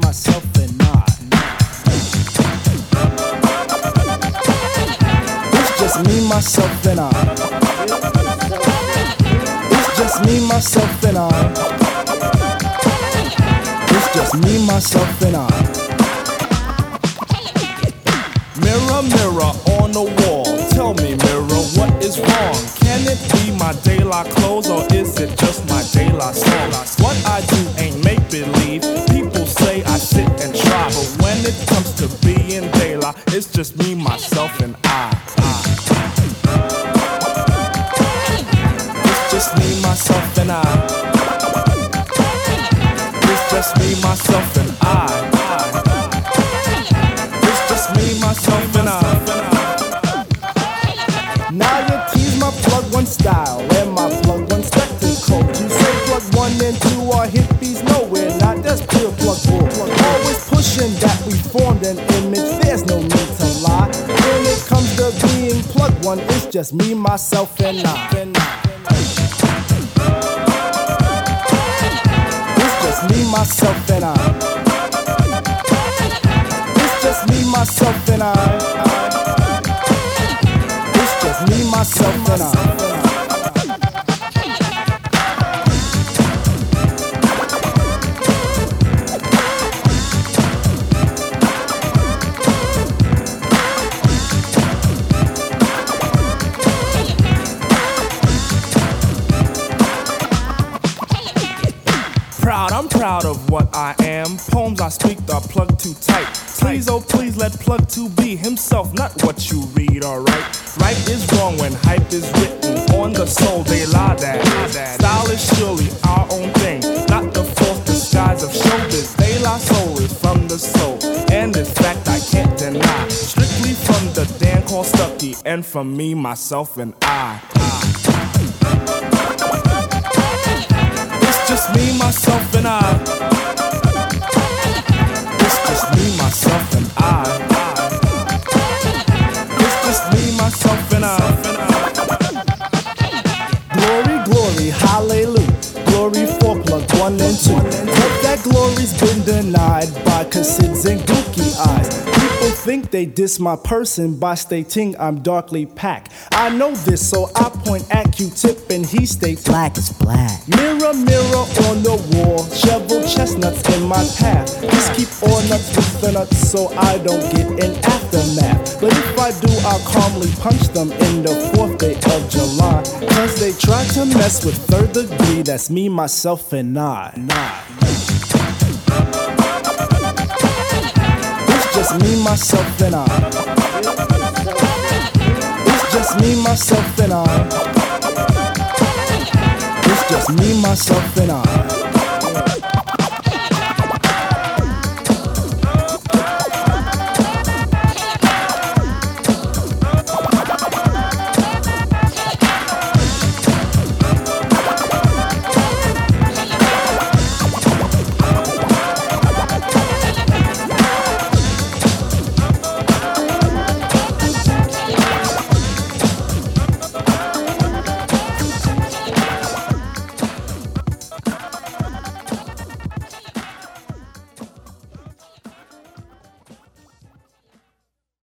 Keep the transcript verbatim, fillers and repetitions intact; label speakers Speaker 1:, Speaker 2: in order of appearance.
Speaker 1: myself, and I. It's just me, myself, and I. It's just me, myself, and I. It's just me, myself, and I. Mirror, mirror on the wall, tell me, mirror, what is wrong? Can it be my daylight clothes, or is it just my daylight song? What I do ain't make-believe. People say I sit and try, but when it comes to being daylight, it's just me, myself, and I. I. It's just me, myself, and I. It's just me, myself, and I. Me, myself, and I. Now you tease my plug one style and my plug one spectacle. You say plug one and two are hippies. No, we're not. That's pure plug bull. Always pushing that we formed an image. There's no need to lie. When it comes to being plug one, it's just me, myself, and I. It's just me, myself, and I. Just me, myself, and I. It's just me, myself, and I. Proud, I'm proud of what I am. Poems I speak are plugged too tight. Please, oh please, let plug two be himself, not what you read, alright? Right is wrong when hype is written on the soul, they lie that. Style is surely our own thing, not the false disguise of showbiz. They lie soul is from the soul, and this fact I can't deny. Strictly from the Dan called Stucky, and from me, myself, and I. I. It's just me, myself, and I. It's just me, myself, and I. It's just me, myself, and I. Glory, glory, hallelujah. Glory for plug one and two. But that glory's been denied by cassids and gookie eyes. People think they diss my person by stating I'm darkly packed. I know this, so I point at Q-Tip and he states
Speaker 2: black is black.
Speaker 1: Mirror, mirror on the wall, shovel chestnuts in my path. Just keep all nuts with the nuts so I don't get an aftermath. But if I do, I'll calmly punch them in the fourth day of July. Cause they try to mess with third degree, that's me, myself, and I. It's just me, myself, and I. It's just me, myself, and I. It's just me, myself, and I.